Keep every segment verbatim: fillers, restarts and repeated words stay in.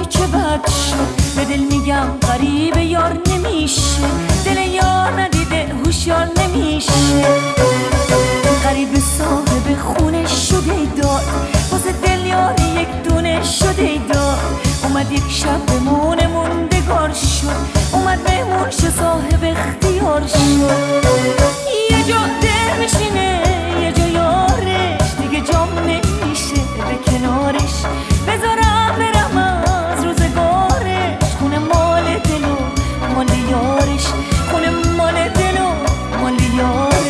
وای چه بد شد. به دل میگم غریب یار نمیشه، دل یار ندیده هوشیار نمیشه. غریب صاحب خونه شده داد، واسه دل یار یک دونه شده داد. اومد یک شب بمونه موندگار شد، اومد مهمون شه صاحب اختیار شد. یه جا دل میشینه یه جا یارش، دیگه جام نمیشه به کنارش. بذارم برم از روزگارش، خونه مال دل و مال یارش، خونه مال دل و مال یارش.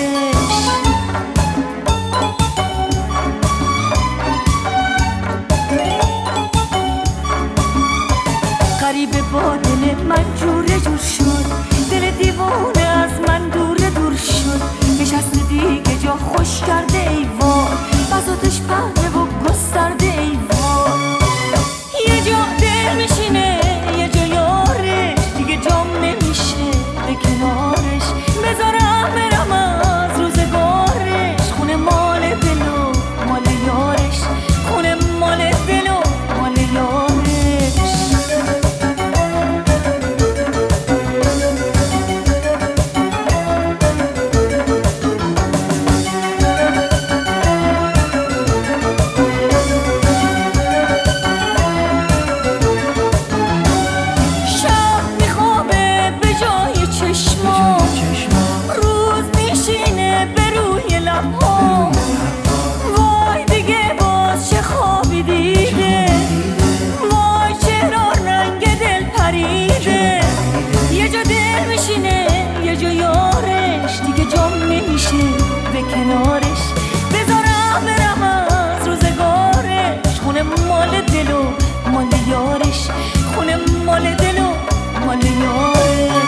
غریب با دل من جوره جور شد، دل دیوونه از من دوره دور شد. نشسته دیگه جا خوش کرده ایوان، بساطش پهنه و گسترده ایوان. یه جا دل میشینه یه جا یارش، دیگه جام نمیشه به کنارش. بذارم برم از روزگارش، خونه مال دل و مال یارش، خونه مال دل و مال یارش. وای دیگه باز چه خوابی دیده، وای چرا رنگ دل پریده. یه جا دل میشینه یه جا یارش، دیگه جام نمیشه به کنارش. بذارم برم از روزگارش، خونه مال دل و مال یارش، خونه مال دل و مال یارش.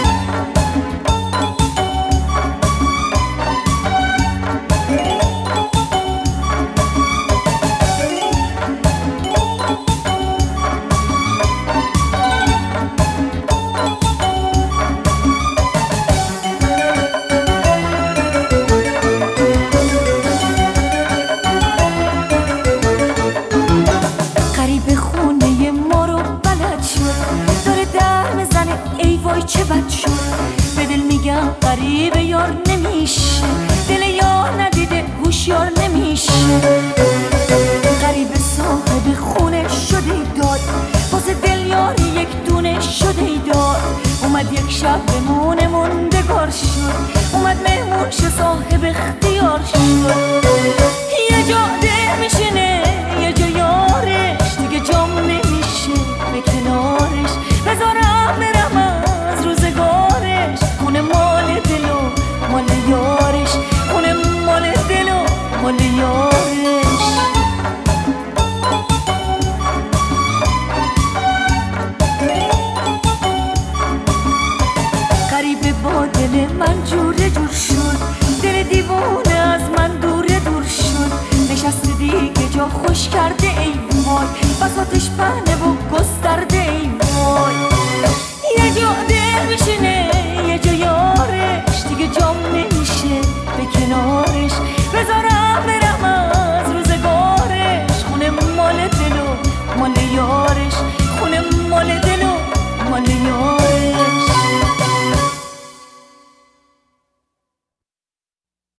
چه بد شد. به دل میگم غریب یار نمیشه، دل یار ندیده هوشیار نمیشه. غریب صاحب خونه شده داد، واسه دل یار یک دونه شده داد. اومد یک شب بمونه موندگار شد، اومد مهمون شه صاحب اختیار شد. یه جا دل میشینه یه جا یارش، دیگه جام نمیشه به کنارش. بذارم برم از روزگارش، خونه مال دل و مال یارش، خونه مال دل و مال یارش. غریب با دل من جوره جور شد، دل دیوونه از من دوره دور شد. نشسته دیگه جا خوش کرده ایوان، بساطش پهنه و گست